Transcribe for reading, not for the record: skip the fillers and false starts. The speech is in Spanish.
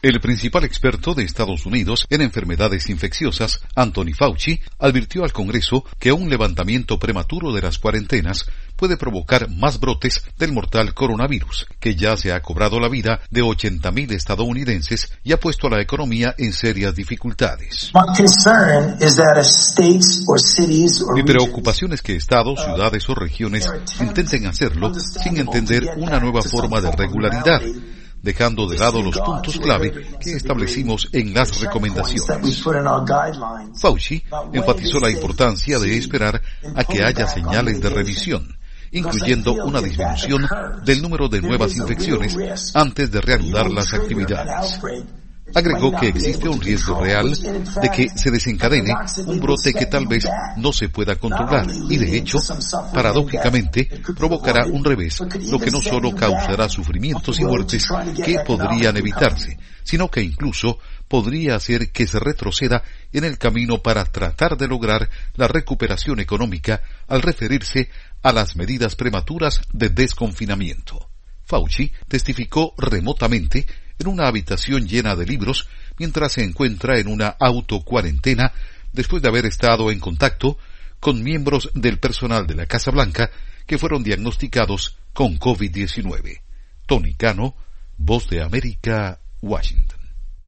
El principal experto de Estados Unidos en enfermedades infecciosas, Anthony Fauci, advirtió al Congreso que un levantamiento prematuro de las cuarentenas puede provocar más brotes del mortal coronavirus, que ya se ha cobrado la vida de 80,000 estadounidenses y ha puesto a la economía en serias dificultades. Mi preocupación es que estados, ciudades o regiones intenten hacerlo sin entender una nueva forma de regularidad, dejando de lado los puntos clave que establecimos en las recomendaciones. Fauci enfatizó la importancia de esperar a que haya señales de remisión, incluyendo una disminución del número de nuevas infecciones antes de reanudar las actividades. Agregó que existe un riesgo real de que se desencadene un brote que tal vez no se pueda controlar y, de hecho, paradójicamente, provocará un revés, lo que no solo causará sufrimientos y muertes que podrían evitarse, sino que incluso podría hacer que se retroceda en el camino para tratar de lograr la recuperación económica al referirse a las medidas prematuras de desconfinamiento. Fauci testificó remotamente en una habitación llena de libros mientras se encuentra en una autocuarentena después de haber estado en contacto con miembros del personal de la Casa Blanca que fueron diagnosticados con COVID-19. Tony Cano, Voz de América, Washington.